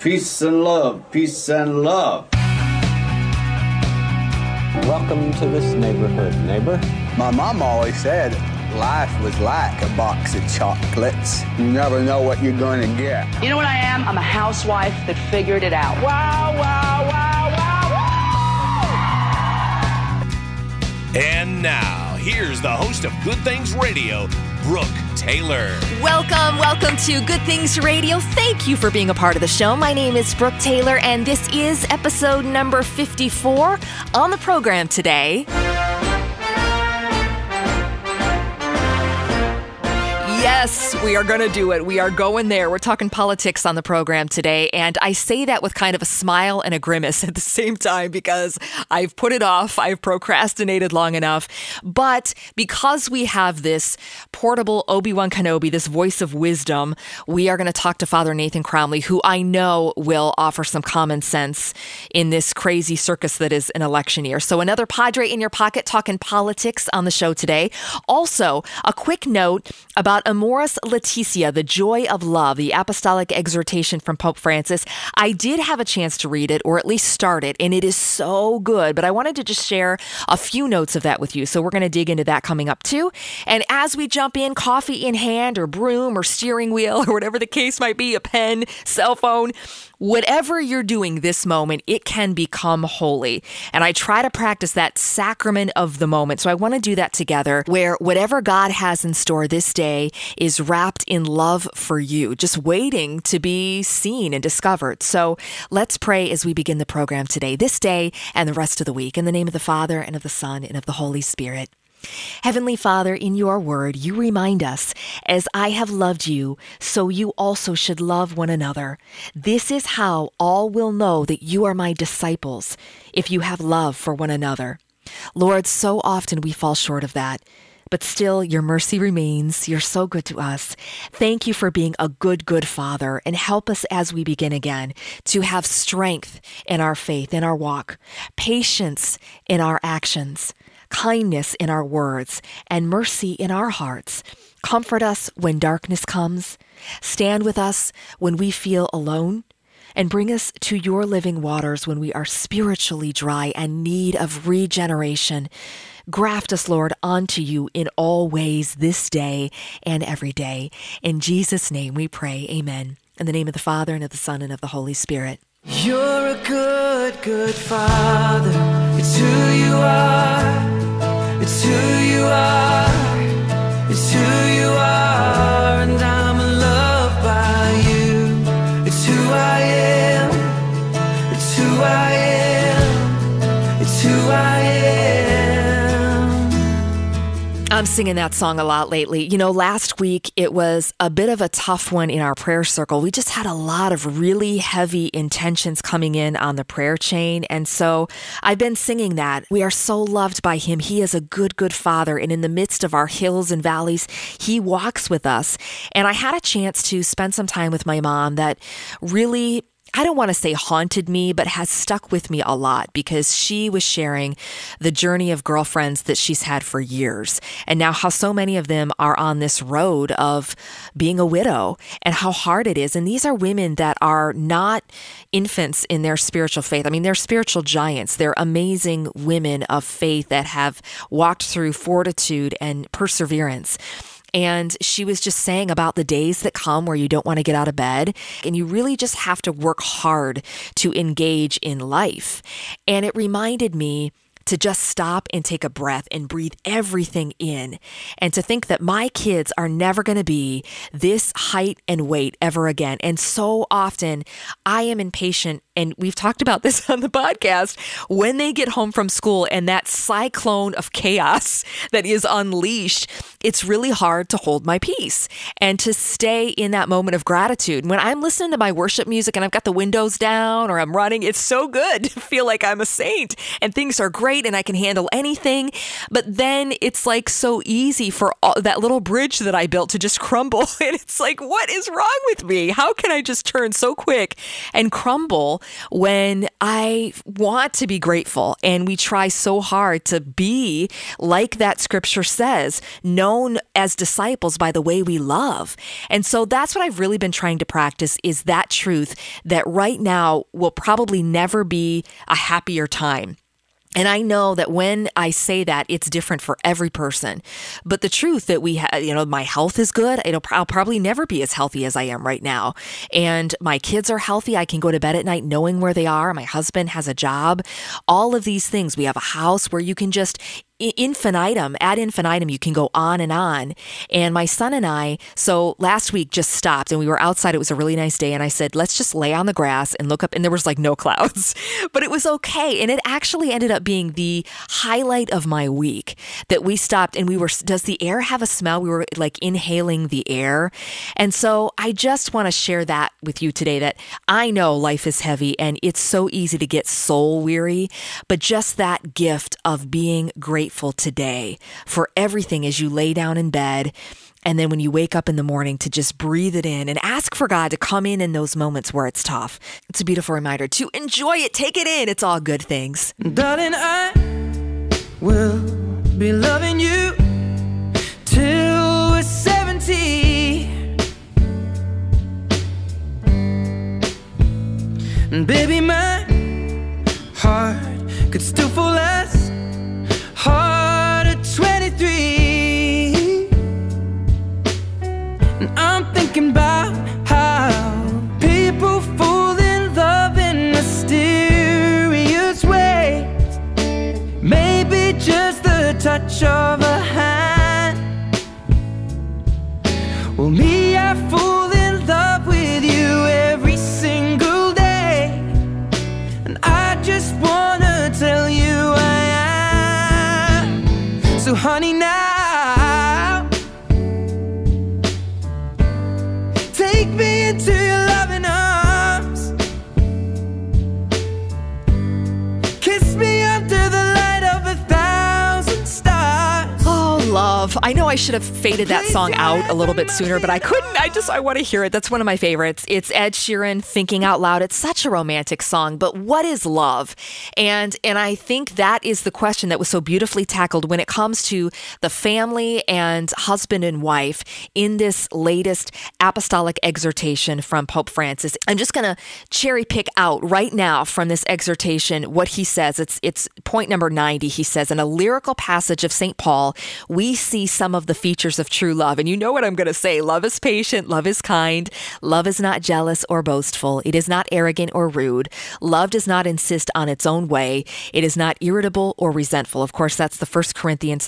Peace and love. Peace and love. Welcome to this neighborhood, neighbor. My mom always said life was like a box of chocolates. You never know what you're going to get. You know what I am? I'm a housewife that figured it out. Wow, wow, wow, wow, wow! And now, here's the host of Good Things Radio, Brooke Taylor. Welcome to Good Things Radio. Thank you for being a part of the show. My name is Brooke Taylor, and this is episode number 54 on the program today. Yes, we are going to do it. We are going there. We're talking politics on the program today. And I say that with kind of a smile and a grimace at the same time because I've put it off. I've procrastinated long enough. But because we have this portable Obi-Wan Kenobi, this voice of wisdom, we are going to talk to Father Nathan Cromly, who I know will offer some common sense in this crazy circus that is an election year. So another Padre in your pocket talking politics on the show today. Also, a quick note about Amoris Laetitia, the joy of love, the apostolic exhortation from Pope Francis. I did have a chance to read it, or at least start it, and it is so good. But I wanted to just share a few notes of that with you. So we're going to dig into that coming up too. And as we jump in, coffee in hand, or broom, or steering wheel, or whatever the case might be, a pen, cell phone, whatever you're doing this moment, it can become holy. And I try to practice that sacrament of the moment. So I want to do that together, where whatever God has in store this day is wrapped in love for you, just waiting to be seen and discovered. So let's pray as we begin the program today, this day and the rest of the week. In the name of the Father, and of the Son, and of the Holy Spirit. Heavenly Father, in your word, you remind us, as I have loved you, so you also should love one another. This is how all will know that you are my disciples, if you have love for one another. Lord, so often we fall short of that. But still, your mercy remains. You're so good to us. Thank you for being a good, good Father, and help us as we begin again to have strength in our faith, in our walk, patience in our actions, kindness in our words, and mercy in our hearts. Comfort us when darkness comes. Stand with us when we feel alone. And bring us to your living waters when we are spiritually dry and need of regeneration. Graft us, Lord, onto you in all ways this day and every day. In Jesus' name we pray, amen. In the name of the Father, and of the Son, and of the Holy Spirit. You're a good, good Father. It's who you are. It's who you are. It's who you are. And I'm loved by you. It's who I am. It's who I am. It's who I am. I'm singing that song a lot lately. You know, last week it was a bit of a tough one in our prayer circle. We just had a lot of really heavy intentions coming in on the prayer chain. And so I've been singing that. We are so loved by him. He is a good, good Father. And in the midst of our hills and valleys, he walks with us. And I had a chance to spend some time with my mom that really, I don't want to say haunted me, but has stuck with me a lot, because she was sharing the journey of girlfriends that she's had for years, and now how so many of them are on this road of being a widow and how hard it is. And these are women that are not infants in their spiritual faith. I mean, they're spiritual giants. They're amazing women of faith that have walked through fortitude and perseverance. And she was just saying about the days that come where you don't want to get out of bed, and you really just have to work hard to engage in life. And it reminded me to just stop and take a breath and breathe everything in, and to think that my kids are never going to be this height and weight ever again. And so often I am impatient, and we've talked about this on the podcast, when they get home from school and that cyclone of chaos that is unleashed, it's really hard to hold my peace and to stay in that moment of gratitude. When I'm listening to my worship music and I've got the windows down or I'm running, it's so good to feel like I'm a saint and things are great and I can handle anything. But then it's like so easy for that little bridge that I built to just crumble. And it's like, what is wrong with me? How can I just turn so quick and crumble grateful when I want to be grateful, and we try so hard to be like that scripture says, known as disciples by the way we love. And so that's what I've really been trying to practice, is that truth that right now will probably never be a happier time. And I know that when I say that, it's different for every person. But the truth that we have, my health is good. I'll probably never be as healthy as I am right now. And my kids are healthy. I can go to bed at night knowing where they are. My husband has a job. All of these things. We have a house where you can just ad infinitum, you can go on and on. And my son and I, so last week just stopped and we were outside. It was a really nice day. And I said, let's just lay on the grass and look up. And there was like no clouds, but it was okay. And it actually ended up being the highlight of my week that we stopped and does the air have a smell? We were like inhaling the air. And so I just want to share that with you today, that I know life is heavy and it's so easy to get soul weary, but just that gift of being grateful today for everything as you lay down in bed. And then when you wake up in the morning, to just breathe it in and ask for God to come in those moments where it's tough. It's a beautiful reminder to enjoy it, take it in. It's all good things. Darling, I will be loving you till we're 70. And baby, my heart could still fall as hard at 23. And I'm thinking about how people fall in love in mysterious ways. Maybe just the touch of a hand. Well, me, I fall in love with you every single day. And I just wanna tell you I am. So honey, now take me into your loving arms. Kiss me under the light of 1,000 stars. Oh, love. I know I should have faded that song out a little bit sooner, but I couldn't. I want to hear it. That's one of my favorites. It's Ed Sheeran, Thinking Out Loud. It's such a romantic song, but what is love? And I think that is the question that was so beautifully tackled when it comes to the family and husband and wife in this latest apostolic exhortation from Pope Francis. I'm just going to cherry pick out right now from this exhortation what he says. It's point number 90. He says, in a lyrical passage of St. Paul, we see some of the features of true love. And you know what I'm going to say. Love is patient. Love is kind. Love is not jealous or boastful. It is not arrogant or rude. Love does not insist on its own way. It is not irritable or resentful. Of course, that's the 1 Corinthians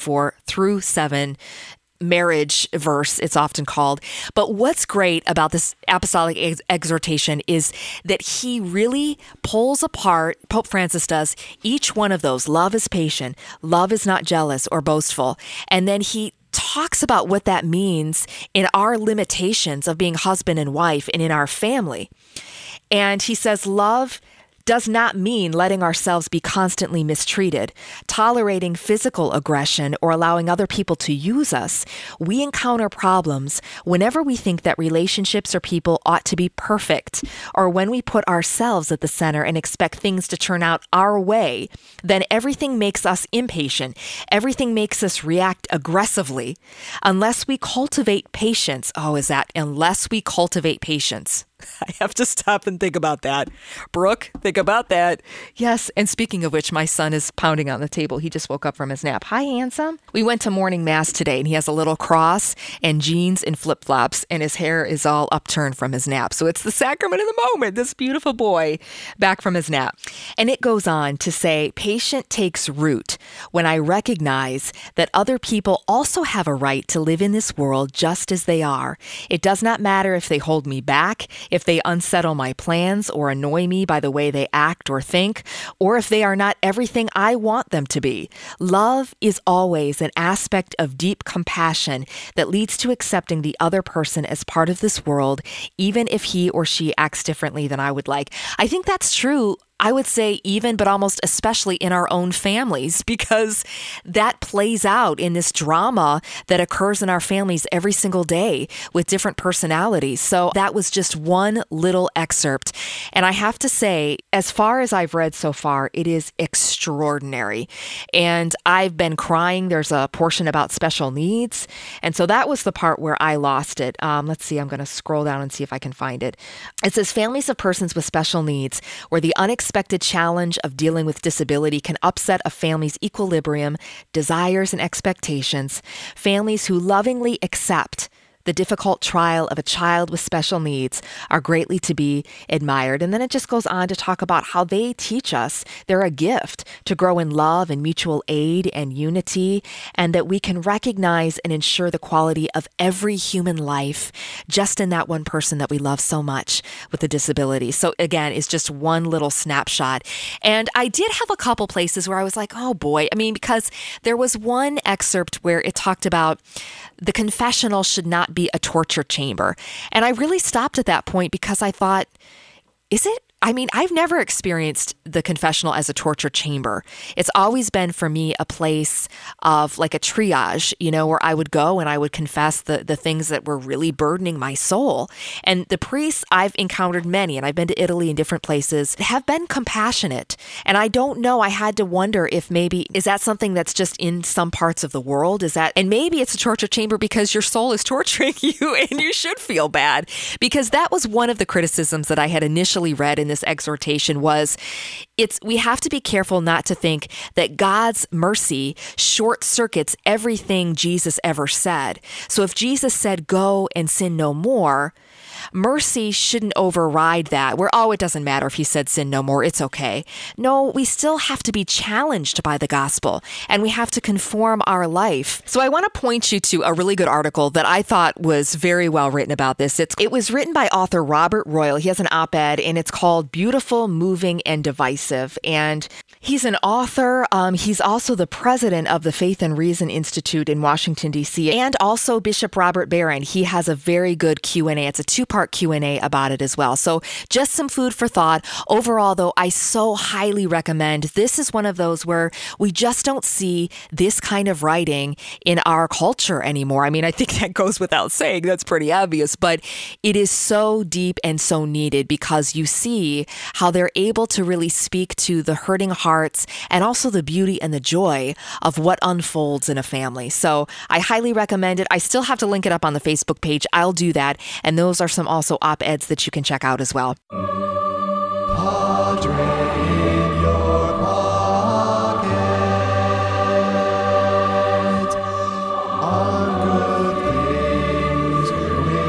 13:4-7 marriage verse, it's often called. But what's great about this apostolic exhortation is that he really pulls apart, Pope Francis does, each one of those. Love is patient. Love is not jealous or boastful. And then he talks about what that means in our limitations of being husband and wife and in our family. And he says, love does not mean letting ourselves be constantly mistreated, tolerating physical aggression, or allowing other people to use us. We encounter problems whenever we think that relationships or people ought to be perfect, or when we put ourselves at the center and expect things to turn out our way. Then everything makes us impatient. Everything makes us react aggressively. Unless we cultivate patience. Unless we cultivate patience. I have to stop and think about that. Brooke, think about that. Yes, and speaking of which, my son is pounding on the table. He just woke up from his nap. Hi, handsome. We went to morning mass today, and he has a little cross and jeans and flip-flops, and his hair is all upturned from his nap. So it's the sacrament of the moment, this beautiful boy back from his nap. And it goes on to say, patience takes root when I recognize that other people also have a right to live in this world just as they are. It does not matter if they hold me back, if they unsettle my plans or annoy me by the way they act or think, or if they are not everything I want them to be. Love is always an aspect of deep compassion that leads to accepting the other person as part of this world, even if he or she acts differently than I would like. I think that's true I would say even, but almost especially in our own families, because that plays out in this drama that occurs in our families every single day with different personalities. So that was just one little excerpt. And I have to say, as far as I've read so far, it is extraordinary. And I've been crying. There's a portion about special needs. And so that was the part where I lost it. Let's see, I'm going to scroll down and see if I can find it. It says families of persons with special needs, where the unexpected challenge of dealing with disability can upset a family's equilibrium, desires, and expectations. Families who lovingly accept the difficult trial of a child with special needs are greatly to be admired. And then it just goes on to talk about how they teach us they're a gift to grow in love and mutual aid and unity, and that we can recognize and ensure the quality of every human life just in that one person that we love so much with a disability. So again, it's just one little snapshot. And I did have a couple places where I was like, oh boy, because there was one excerpt where it talked about the confessional should not be a torture chamber. And I really stopped at that point because I thought, is it? I've never experienced the confessional as a torture chamber. It's always been for me a place of like a triage, where I would go and I would confess the things that were really burdening my soul. And the priests, I've encountered many, and I've been to Italy and different places, have been compassionate. And I don't know, I had to wonder if maybe, is that something that's just in some parts of the world? And maybe it's a torture chamber because your soul is torturing you and you should feel bad. Because that was one of the criticisms that I had initially read in this exhortation was we have to be careful not to think that God's mercy short circuits everything Jesus ever said. So if Jesus said, go and sin no more, mercy shouldn't override that, where, it doesn't matter if he said sin no more, it's okay. No, we still have to be challenged by the gospel, and we have to conform our life. So I want to point you to a really good article that I thought was very well written about this. It was written by author Robert Royal. He has an op-ed, and it's called Beautiful, Moving, and Divisive. And he's an author. He's also the president of the Faith and Reason Institute in Washington, D.C., and also Bishop Robert Barron. He has a very good Q&A. It's a two-part Q&A about it as well. So just some food for thought. Overall, though, I so highly recommend. This is one of those where we just don't see this kind of writing in our culture anymore. I think that goes without saying. That's pretty obvious, but it is so deep and so needed because you see how they're able to really speak to the hurting hearts and also the beauty and the joy of what unfolds in a family. So I highly recommend it. I still have to link it up on the Facebook page. I'll do that. And those are some also op-eds that you can check out as well. Padre in your pocket, on good things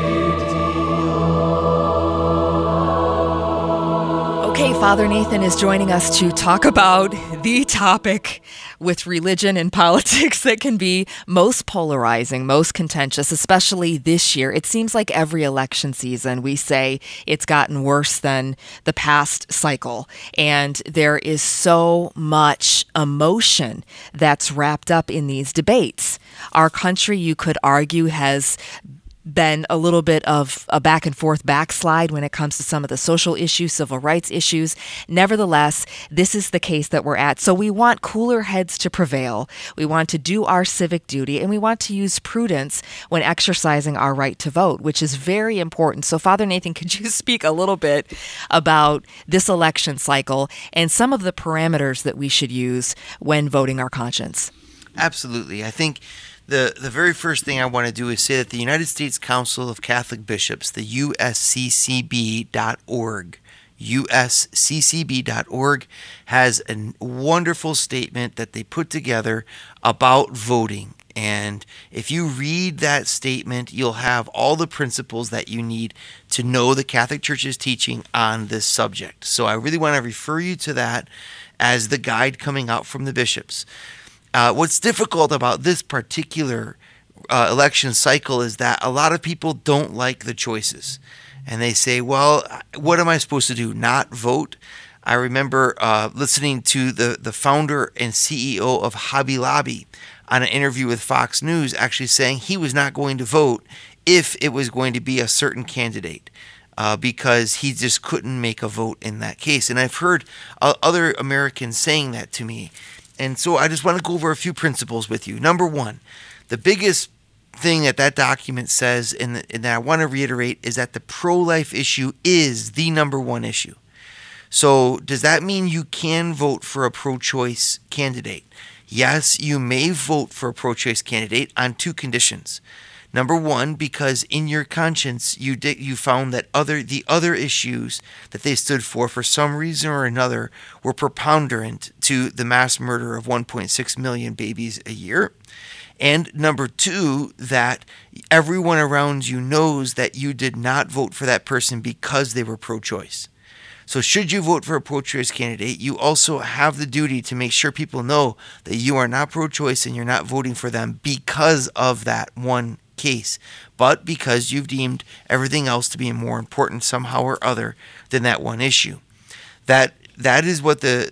radio. Okay, Father Nathan is joining us to talk about the topic with religion and politics that can be most polarizing, most contentious, especially this year. It seems like every election season we say it's gotten worse than the past cycle. And there is so much emotion that's wrapped up in these debates. Our country, you could argue, has been a little bit of a back and forth backslide when it comes to some of the social issues, civil rights issues. Nevertheless, this is the case that we're at. So we want cooler heads to prevail. We want to do our civic duty, and we want to use prudence when exercising our right to vote, which is very important. So Father Nathan, could you speak a little bit about this election cycle and some of the parameters that we should use when voting our conscience? Absolutely. I think the very first thing I want to do is say that the United States Council of Catholic Bishops, the USCCB.org, USCCB.org, has a wonderful statement that they put together about voting. And if you read that statement, you'll have all the principles that you need to know the Catholic Church's teaching on this subject. So I really want to refer you to that as the guide coming out from the bishops. What's difficult about this particular election cycle is that a lot of people don't like the choices. And they say, well, what am I supposed to do? Not vote? I remember listening to the founder and CEO of Hobby Lobby on an interview with Fox News actually saying he was not going to vote if it was going to be a certain candidate. because he just couldn't make a vote in that case. And I've heard other Americans saying that to me. And so I just want to go over a few principles with you. Number one, the biggest thing that document says, and that I want to reiterate, is that the pro-life issue is the number one issue. So does that mean you can vote for a pro-choice candidate? Yes, you may vote for a pro-choice candidate on two conditions. Number one, because in your conscience you found that the other issues that they stood for some reason or another were preponderant to the mass murder of 1.6 million babies a year. And number two, that everyone around you knows that you did not vote for that person because they were pro-choice. So should you vote for a pro-choice candidate, you also have the duty to make sure people know that you are not pro-choice and you're not voting for them because of that one case, but because you've deemed everything else to be more important somehow or other than that one issue. That is what the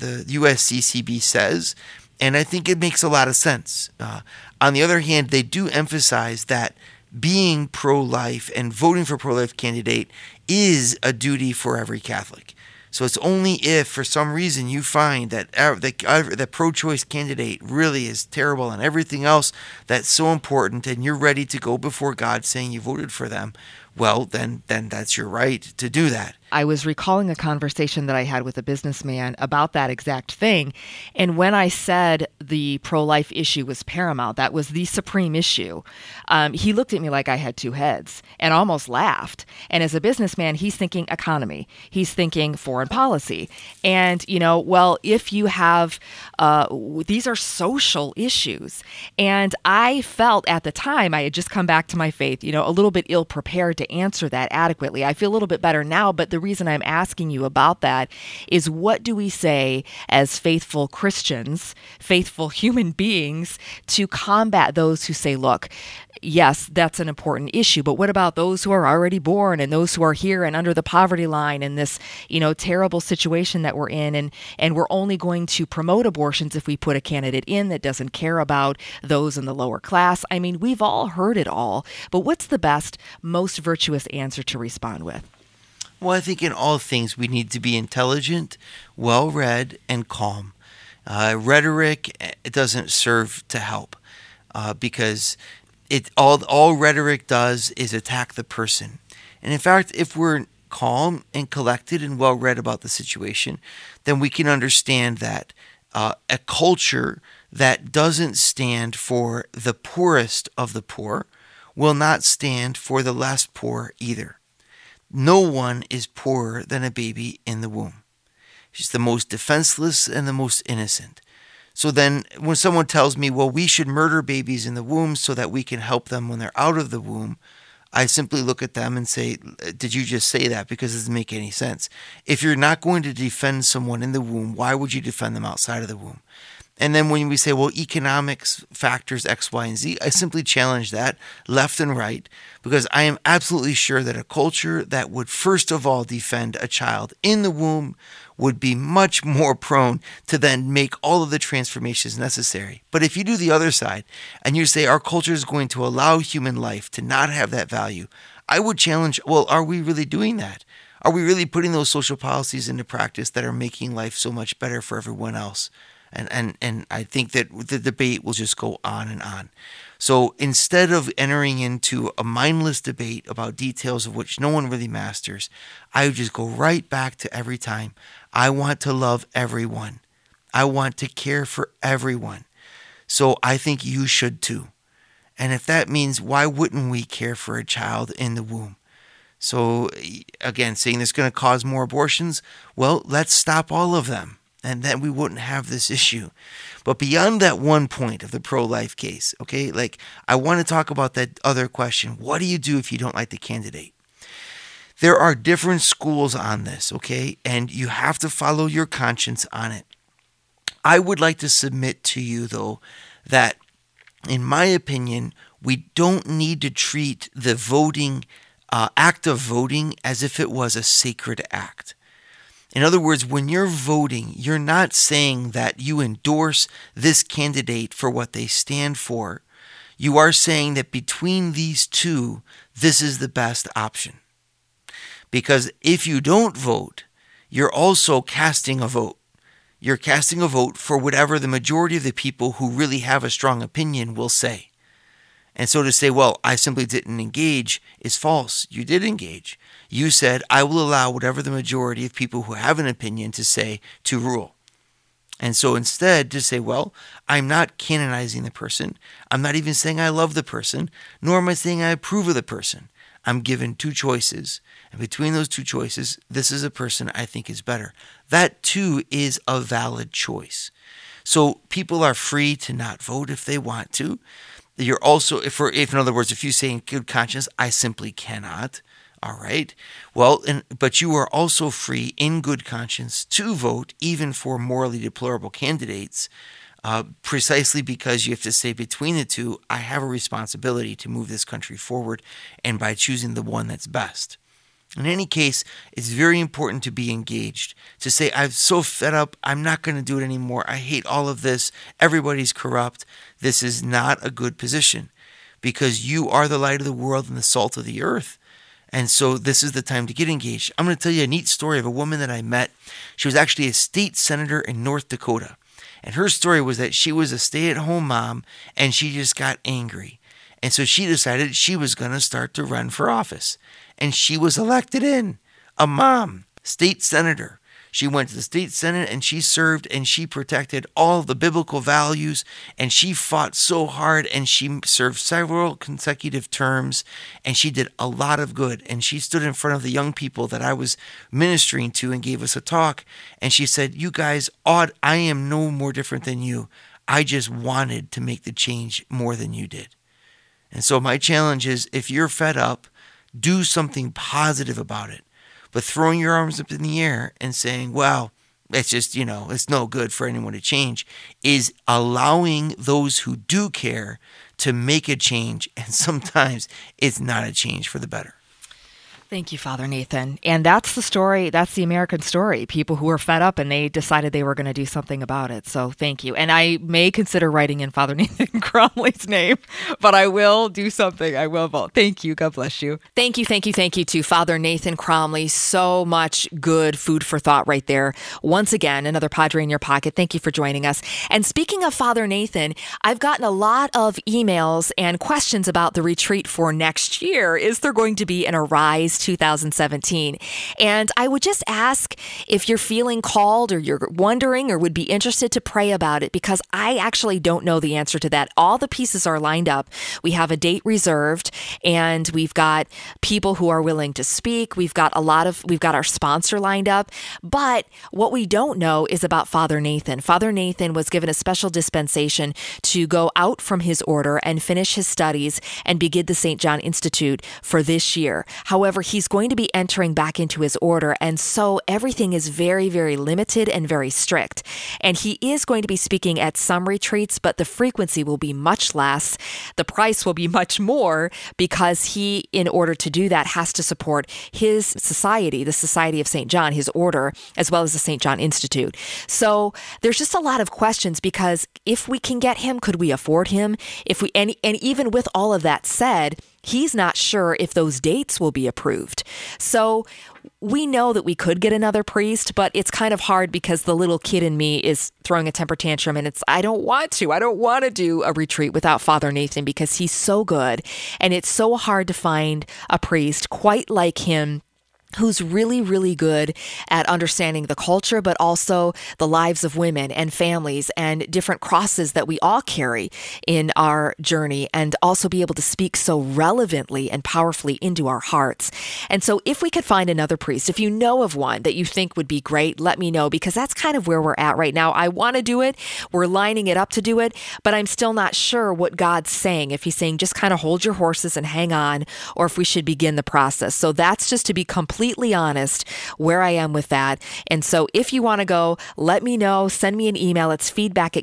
USCCB says, and I think it makes a lot of sense. On the other hand, they do emphasize that being pro-life and voting for a pro-life candidate is a duty for every Catholic. So it's only if, for some reason, you find that the pro-choice candidate really is terrible and everything else that's so important, and you're ready to go before God saying you voted for them, well, then that's your right to do that. I was recalling a conversation that I had with a businessman about that exact thing. And when I said the pro-life issue was paramount, that was the supreme issue, he looked at me like I had two heads and almost laughed. And as a businessman, he's thinking economy. He's thinking foreign policy. And, well, if you have, these are social issues. And I felt at the time, I had just come back to my faith, a little bit ill-prepared to answer that adequately. I feel a little bit better now, but the reason I'm asking you about that is, what do we say as faithful Christians, faithful human beings, to combat those who say, look, yes, that's an important issue, but what about those who are already born and those who are here and under the poverty line in this, terrible situation that we're in, and we're only going to promote abortions if we put a candidate in that doesn't care about those in the lower class? I mean, we've all heard it all, but what's the best, most virtuous answer to respond with? Well, I think in all things we need to be intelligent, well-read, and calm. Rhetoric, it doesn't serve to help because all rhetoric does is attack the person. And in fact, if we're calm and collected and well-read about the situation, then we can understand that a culture that doesn't stand for the poorest of the poor will not stand for the less poor either. No one is poorer than a baby in the womb. She's the most defenseless and the most innocent. So then when someone tells me, well, we should murder babies in the womb so that we can help them when they're out of the womb, I simply look at them and say, did you just say that? Because it doesn't make any sense. If you're not going to defend someone in the womb, why would you defend them outside of the womb? And then when we say, well, economics factors X, Y, and Z, I simply challenge that left and right, because I am absolutely sure that a culture that would first of all defend a child in the womb would be much more prone to then make all of the transformations necessary. But if you do the other side and you say our culture is going to allow human life to not have that value, I would challenge, well, are we really doing that? Are we really putting those social policies into practice that are making life so much better for everyone else? And I think that the debate will just go on and on. So instead of entering into a mindless debate about details of which no one really masters, I would just go right back to every time. I want to love everyone. I want to care for everyone. So I think you should too. And if that means, why wouldn't we care for a child in the womb? So again, saying this is going to cause more abortions, well, let's stop all of them. And then we wouldn't have this issue. But beyond that one point of the pro-life case, okay, I want to talk about that other question. What do you do if you don't like the candidate? There are different schools on this, okay, and you have to follow your conscience on it. I would like to submit to you, though, that in my opinion, we don't need to treat the voting, act of voting as if it was a sacred act. In other words, when you're voting, you're not saying that you endorse this candidate for what they stand for. You are saying that between these two, this is the best option. Because if you don't vote, you're also casting a vote. You're casting a vote for whatever the majority of the people who really have a strong opinion will say. And so to say, well, I simply didn't engage is false. You did engage. You said, I will allow whatever the majority of people who have an opinion to say to rule. And so instead to say, well, I'm not canonizing the person. I'm not even saying I love the person, nor am I saying I approve of the person. I'm given two choices. And between those two choices, this is a person I think is better. That too is a valid choice. So people are free to not vote if they want to. You're also, if in other words, if you say in good conscience, I simply cannot, all right, well, but you are also free in good conscience to vote even for morally deplorable candidates, precisely because you have to say between the two, I have a responsibility to move this country forward, and by choosing the one that's best. In any case, it's very important to be engaged, to say, I'm so fed up, I'm not going to do it anymore, I hate all of this, everybody's corrupt. This is not a good position, because you are the light of the world and the salt of the earth. And so this is the time to get engaged. I'm going to tell you a neat story of a woman that I met. She was actually a state senator in North Dakota. And her story was that she was a stay-at-home mom, and she just got angry. And so she decided she was going to start to run for office. And she was elected in, a mom, state senator. She went to the state senate and she served and she protected all the biblical values, and she fought so hard, and she served several consecutive terms, and she did a lot of good. And she stood in front of the young people that I was ministering to and gave us a talk. And she said, you guys, I am no more different than you. I just wanted to make the change more than you did. And so my challenge is, if you're fed up, do something positive about it. But throwing your arms up in the air and saying, well, it's just, it's no good for anyone to change, is allowing those who do care to make a change. And sometimes it's not a change for the better. Thank you, Father Nathan. And that's the story. That's the American story. People who were fed up and they decided they were going to do something about it. So thank you. And I may consider writing in Father Nathan Cromley's name, but I will do something. I will vote. Thank you. God bless you. Thank you to Father Nathan Cromley. So much good food for thought right there. Once again, another Padre in your pocket. Thank you for joining us. And speaking of Father Nathan, I've gotten a lot of emails and questions about the retreat for next year. Is there going to be an Arise 2017? And I would just ask if you're feeling called or you're wondering or would be interested to pray about it, because I actually don't know the answer to that. All the pieces are lined up. We have a date reserved, and we've got people who are willing to speak. We've got our sponsor lined up. But what we don't know is about Father Nathan. Father Nathan was given a special dispensation to go out from his order and finish his studies and begin the St. John Institute for this year. However, he's going to be entering back into his order, and so everything is very, very limited and very strict. And he is going to be speaking at some retreats, but the frequency will be much less. The price will be much more, because he, in order to do that, has to support his society, the Society of St. John, his order, as well as the St. John Institute. So there's just a lot of questions, because if we can get him, could we afford him? And even with all of that said, he's not sure if those dates will be approved. So we know that we could get another priest, but it's kind of hard because the little kid in me is throwing a temper tantrum, and I don't want to do a retreat without Father Nathan, because he's so good. And it's so hard to find a priest quite like him, who's really, really good at understanding the culture, but also the lives of women and families and different crosses that we all carry in our journey, and also be able to speak so relevantly and powerfully into our hearts. And so if we could find another priest, if you know of one that you think would be great, let me know, because that's kind of where we're at right now. I want to do it. We're lining it up to do it, but I'm still not sure what God's saying. If he's saying just kind of hold your horses and hang on, or if we should begin the process. So that's just to be completely honest where I am with that. And so if you want to go, let me know. Send me an email. It's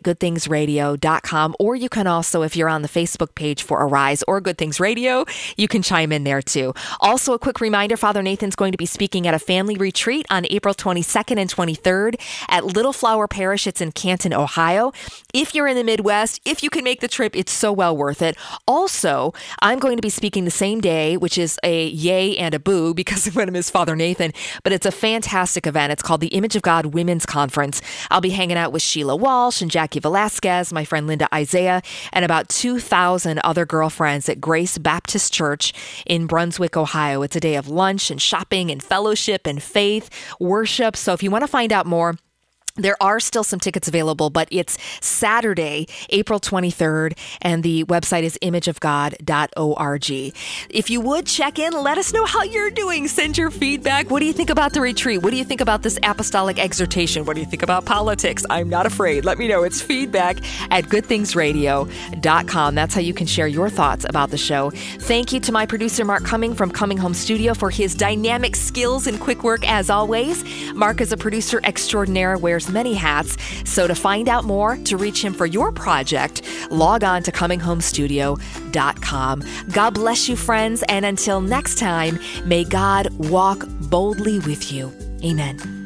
feedback@goodthingsradio.com. Or you can also, if you're on the Facebook page for Arise or Good Things Radio, you can chime in there too. Also, a quick reminder, Father Nathan's going to be speaking at a family retreat on April 22nd and 23rd at Little Flower Parish. It's in Canton, Ohio. If you're in the Midwest, if you can make the trip, it's so well worth it. Also, I'm going to be speaking the same day, which is a yay and a boo, because I'm going to miss host, Father Nathan, but it's a fantastic event. It's called the Image of God Women's Conference. I'll be hanging out with Sheila Walsh and Jackie Velasquez, my friend Linda Isaiah, and about 2,000 other girlfriends at Grace Baptist Church in Brunswick, Ohio. It's a day of lunch and shopping and fellowship and faith, worship. So if you want to find out more, there are still some tickets available, but it's Saturday, April 23rd, and the website is imageofgod.org. If you would check in, let us know how you're doing. Send your feedback. What do you think about the retreat? What do you think about this apostolic exhortation? What do you think about politics? I'm not afraid. Let me know. It's feedback@goodthingsradio.com. That's how you can share your thoughts about the show. Thank you to my producer, Mark Cumming from Coming Home Studio, for his dynamic skills and quick work as always. Mark is a producer extraordinaire, wears many hats. So to find out more, to reach him for your project, log on to ComingHomeStudio.com. God bless you, friends. And until next time, may God walk boldly with you. Amen.